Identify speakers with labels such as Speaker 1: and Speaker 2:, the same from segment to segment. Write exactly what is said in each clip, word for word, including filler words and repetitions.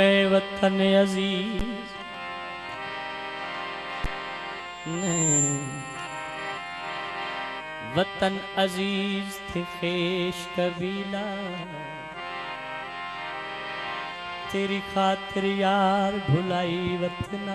Speaker 1: पे वतन अजीज वतन अजीज थे खेश कबीला तेरी खातिर यार भुलाई वतना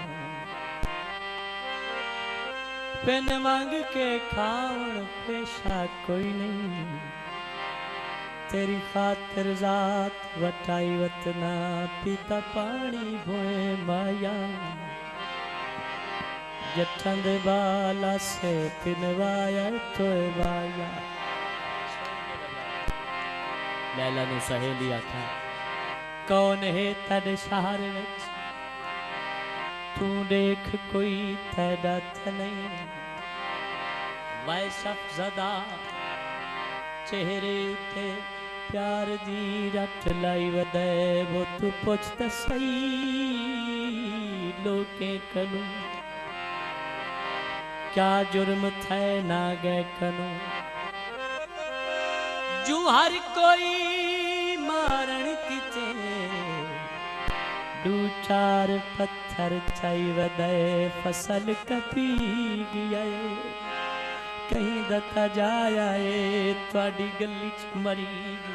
Speaker 1: पेन मांग के खावन पेशा कोई नहीं तेरी खातिर जात वटाई वतना पीता पानी भोए माया जठंद बाला से पिनवाया तो वाया लैला ने सहेली आखा कौन है तड़ शहर विच तू देख कोई तैदा नहीं वैसफ ज़दा चेहरे उते प्यार दी रट लाई वदे वो तू पुछ त सही लोके कलू क्या जुर्म थे ना गए कनू जू हर कोई मारण किते दू चार पत्थर चाई वदे फसल कपी गया कहीं दता जाया ए थोड़ी गली च मरी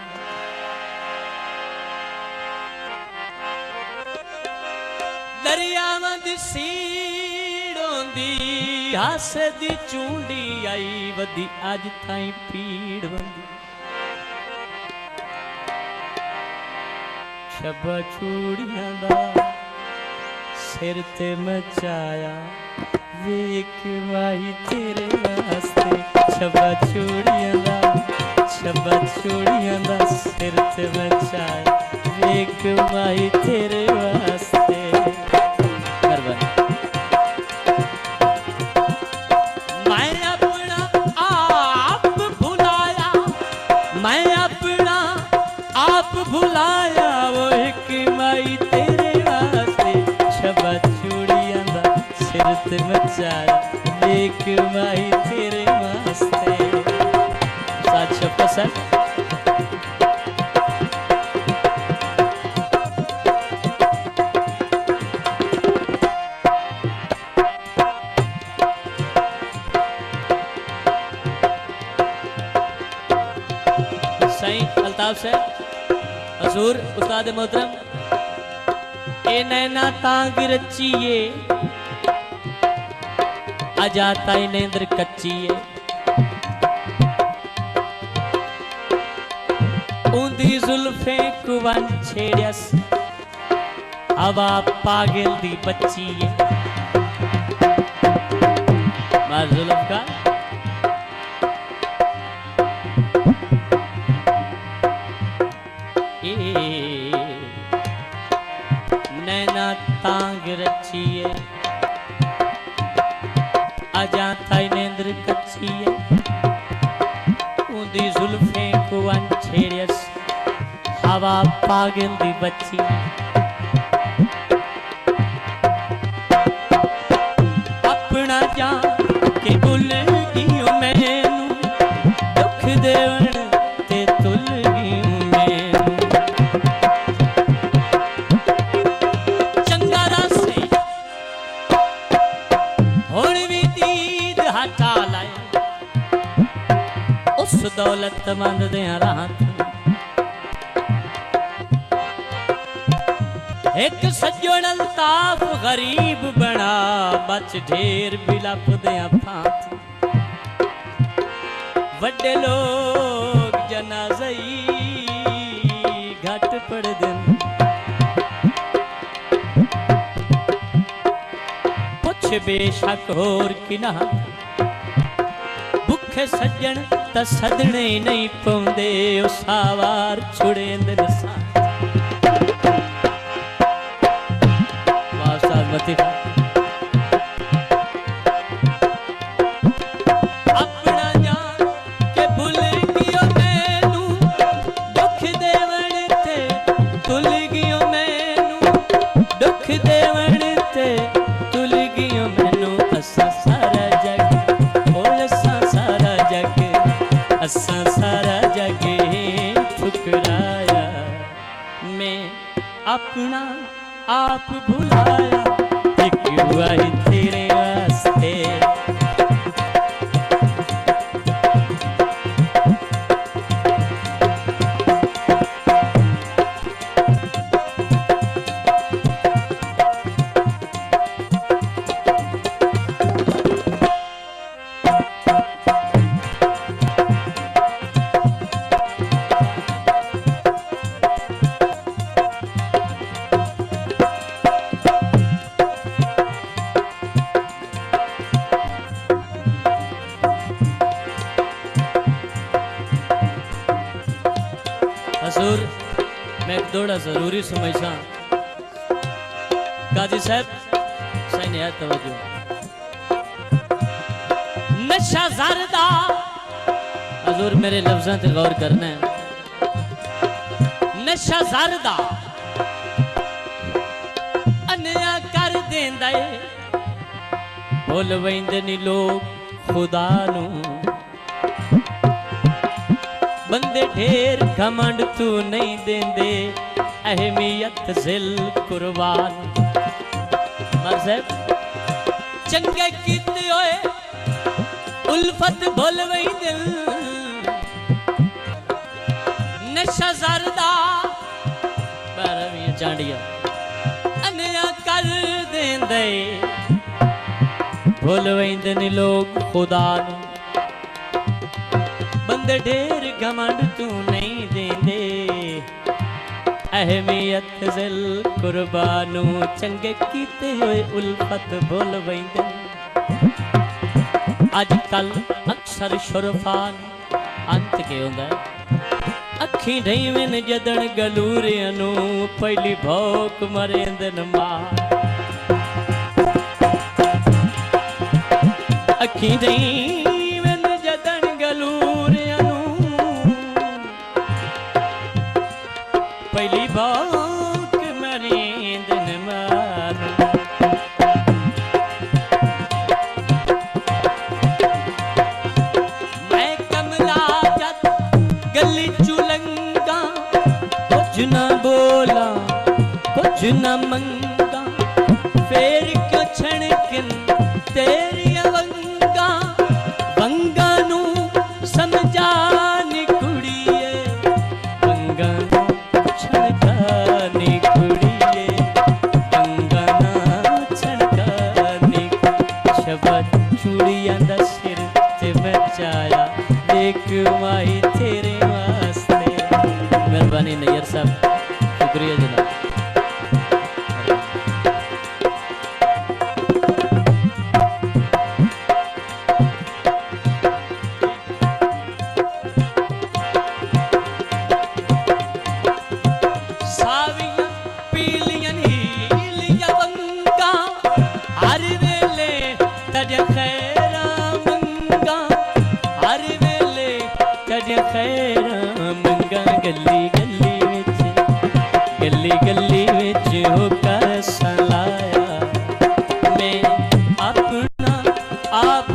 Speaker 1: दरियावां दी सीड़ों दी हस दी चूंडी आई वदी अज ताई पीड़ बंदी शबा चूड़ियां दा सिर ते मचाया वेख माही तेरे वास्ते शबा चूड़ियां दा शबा चूड़ियां दा सिर ते मचाया वेख माही तेरे वास्ते मैं अपना आप भुलाया मैं अपना आप भुलाया वो एक माई तेरे वास्ते शबा चूड़ियां दा सिर ते मचाया एक माई तेरे वास्ते साथ शब्द सर सही अल्ताफ से हजूर उस्ताद मोहतरम ए नैना तांग रचिए अजाता नेंद्र कच्चिए ऊंधी जुल्फे कुवन छेड़स हवा पागल दी बच्चिए मार जुल्फ का नैना तांग रचिए अजाता नेंद्र कच्चिए ऊंधी जुल्फे कुवन छेड़स हवा पागल दी बच्ची अपना जान के भुल गियो मैनू दुख देवन ते तुल गियो मैनू चंगा दसे हुण भी दीद हटा लाए उस दौलत मंद दे रात एक सज्जन अल्ताफ गरीब बना बच ढेर बिलप दिया फांत वड्डे लोग जनाज़ई घट पड़ दिन पुछ बेशक होर किना भुखे सज्जन त सदने नहीं पौंदे उसावार छुड़ेंद नसा अपना जान के भुल गियो मैनू दुख देवन ते तुल गियो मैनू दुख देवन ते तुल गियो मैनू असा सारा जग ओ असा सारा जग असा सारा जग ठुकराया मैं अपना थोड़ा जरूरी समझा काजी साहब सही नहीं है तवज्जो नशा ज़रदा हजूर मेरे लफ्ज़ों पे गौर करना है नशा ज़रदा अन्या कर देंदा है भुल वेंदे नी लोग खुदा नू बंदे ढेर घमंड तू नहीं देंदे अहमियत जिल कुर्बान मर साहब चंगे कीते होए उल्फत भुल वेंदे नशा ज़रदा बारहवीं चांडिया अन्या कर देंदे भुल वेंदे नी लोग खुदा नू बंदे ढेर घमंड तू नहीं देंदे अहमियत जिल कुर्बानू चंगे कीते होए उल्फत भुल वेंदे अजकल अक्सर शुरफान अंत के होंदा अखी ढई विन जदन गलूरियां नू पहली भौक मरेंदन मां अखी ढई विन जदन गलूरियां नू पहली भौक मरेंदन मां मैं कमला जद गली चुलंगा कुछ न बोला कुछ न मंगा फेर क्यों छणकिन तेरी वंगा वंगा नू समझा नी कुड़िए वंगा नू छणका नी कुड़िए वंगा ना छणका नी शबद चूड़ियां दा सिर ते बचाया देख माही तेरे वास्ते मेहरबानी नैयर साहब शुक्रिया जनाब सावियां पीलियां नीलियां वंगा हर वेले तज खैरा मंगा हर वेले तज खैरा मंगा गली गली विच गली गली विच होकर सलाया मैं अपना आप